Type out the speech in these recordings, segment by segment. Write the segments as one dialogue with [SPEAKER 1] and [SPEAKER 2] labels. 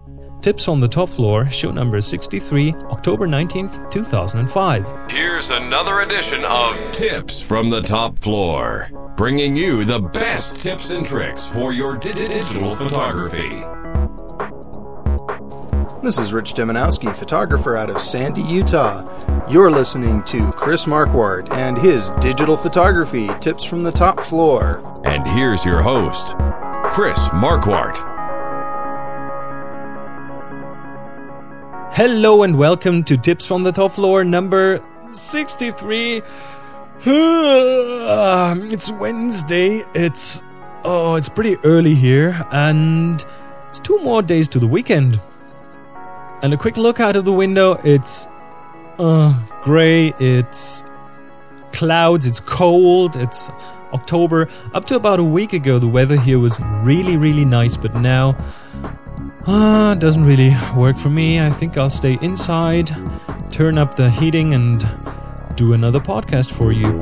[SPEAKER 1] Tips on the Top Floor, show number 63, October 19th, 2005.
[SPEAKER 2] Here's another edition of Tips from the Top Floor, bringing you the best tips and tricks for your digital photography.
[SPEAKER 3] This is Rich Demanowski, photographer out of Sandy, Utah. You're listening to Chris Marquardt and his digital photography tips from the top floor.
[SPEAKER 2] And here's your host, Chris Marquardt.
[SPEAKER 1] Hello and welcome to Tips from the Top Floor number 63. It's Wednesday. It's pretty early here, and it's 2 more days to the weekend. And a quick look out of the window, it's gray, it's clouds, it's cold, it's October. Up to about a week ago, the weather here was really, really nice, but now it doesn't really work for me. I think I'll stay inside, turn up the heating, and do another podcast for you.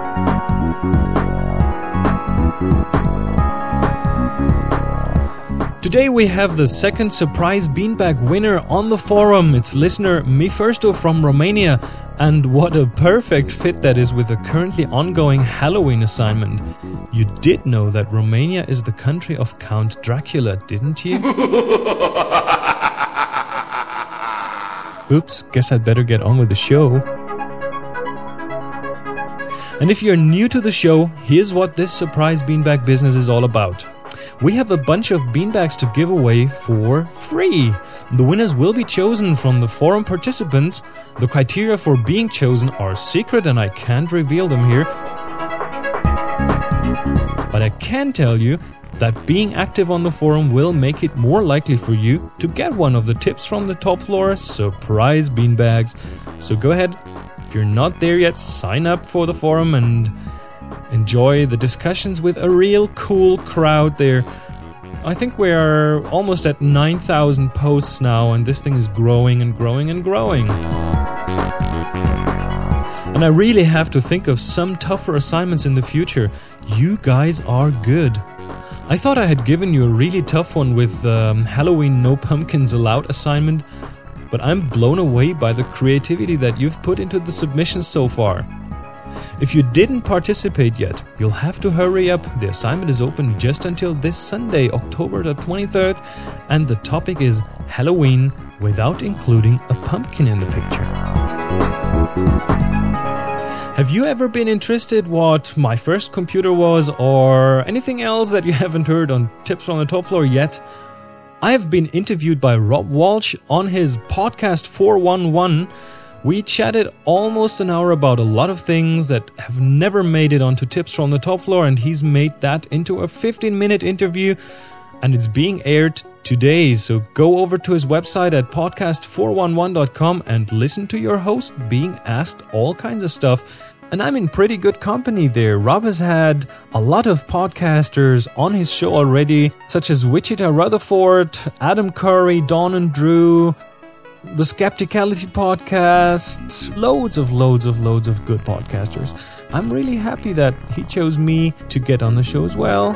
[SPEAKER 1] Today we have the second surprise beanbag winner on the forum. It's listener Mifirsto from Romania. And what a perfect fit that is with the currently ongoing Halloween assignment. You did know that Romania is the country of Count Dracula, didn't you? Oops, guess I'd better get on with the show. And if you're new to the show, here's what this surprise beanbag business is all about. We have a bunch of beanbags to give away for free. The winners will be chosen from the forum participants. The criteria for being chosen are secret and I can't reveal them here. But I can tell you that being active on the forum will make it more likely for you to get one of the Tips from the Top Floor surprise beanbags. So go ahead, if you're not there yet, sign up for the forum and enjoy the discussions with a real cool crowd there. I think we are almost at 9,000 posts now, and this thing is growing and growing and growing. And I really have to think of some tougher assignments in the future. You guys are good. I thought I had given you a really tough one with Halloween No Pumpkins Allowed assignment, but I'm blown away by the creativity that you've put into the submissions so far. If you didn't participate yet, you'll have to hurry up. The assignment is open just until this Sunday, October the 23rd, and the topic is Halloween without including a pumpkin in the picture. Have you ever been interested what my first computer was or anything else that you haven't heard on Tips from the Top Floor yet? I have been interviewed by Rob Walsh on his podcast 411. We chatted almost an hour about a lot of things that have never made it onto Tips from the Top Floor, and he's made that into a 15-minute interview, and it's being aired today. So go over to his website at podcast411.com and listen to your host being asked all kinds of stuff. And I'm in pretty good company there. Rob has had a lot of podcasters on his show already, such as Wichita Rutherford, Adam Curry, Dawn and Drew, the Skepticality podcast, loads of good podcasters. I'm really happy that he chose me to get on the show as well.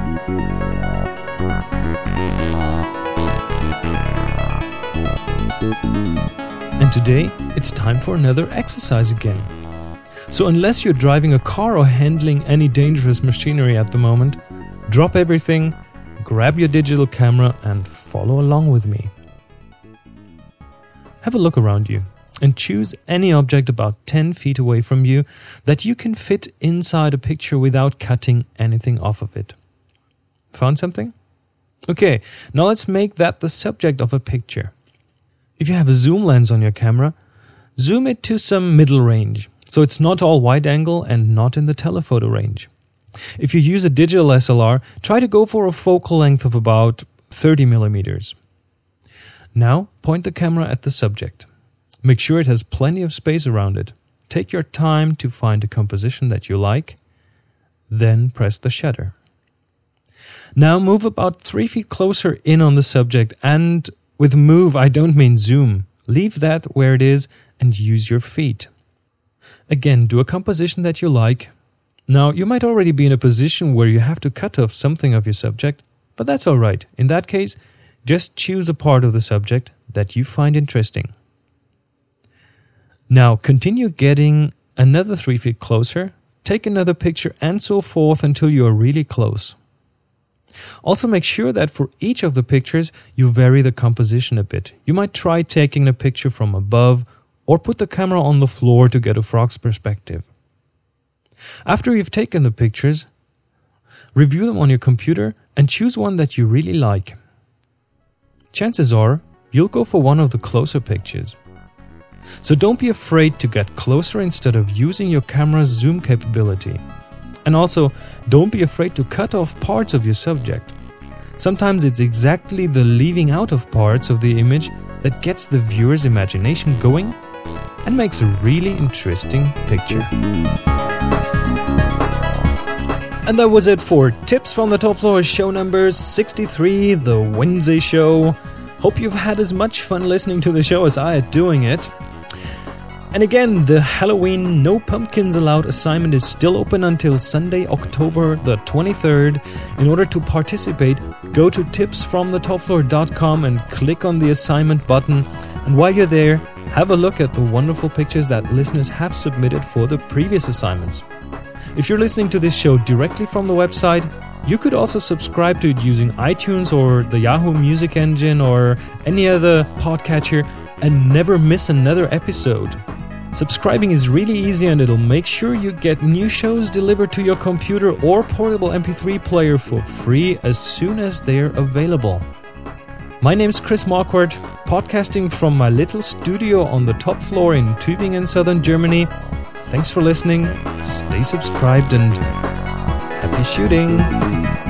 [SPEAKER 1] And today, it's time for another exercise again. So unless you're driving a car or handling any dangerous machinery at the moment, drop everything, grab your digital camera and follow along with me. Have a look around you and choose any object about 10 feet away from you that you can fit inside a picture without cutting anything off of it. Found something? Okay, now let's make that the subject of a picture. If you have a zoom lens on your camera, zoom it to some middle range, so it's not all wide angle and not in the telephoto range. If you use a digital SLR, try to go for a focal length of about 30 millimeters. Now, point the camera at the subject. Make sure it has plenty of space around it. Take your time to find a composition that you like. Then press the shutter. Now move about 3 feet closer in on the subject, and with move I don't mean zoom. Leave that where it is and use your feet. Again, do a composition that you like. Now, you might already be in a position where you have to cut off something of your subject, but that's alright. In that case, Just choose a part of the subject that you find interesting. Now continue getting another 3 feet closer, take another picture, and so forth until you are really close. Also make sure that for each of the pictures you vary the composition a bit. You might try taking a picture from above or put the camera on the floor to get a frog's perspective. After you've taken the pictures, review them on your computer and choose one that you really like. Chances are you'll go for one of the closer pictures. So don't be afraid to get closer instead of using your camera's zoom capability. And also, don't be afraid to cut off parts of your subject. Sometimes it's exactly the leaving out of parts of the image that gets the viewer's imagination going and makes a really interesting picture. And that was it for Tips from the Top Floor show number 63, the Wednesday show. Hope you've had as much fun listening to the show as I had doing it. And again, the Halloween No Pumpkins Allowed assignment is still open until Sunday, October the 23rd. In order to participate, go to tipsfromthetopfloor.com and click on the assignment button. And while you're there, have a look at the wonderful pictures that listeners have submitted for the previous assignments. If you're listening to this show directly from the website, you could also subscribe to it using iTunes or the Yahoo Music Engine or any other podcatcher and never miss another episode. Subscribing is really easy and it'll make sure you get new shows delivered to your computer or portable MP3 player for free as soon as they're available. My name's Chris Marquardt, podcasting from my little studio on the top floor in Tübingen, southern Germany. Thanks for listening, stay subscribed, and happy shooting!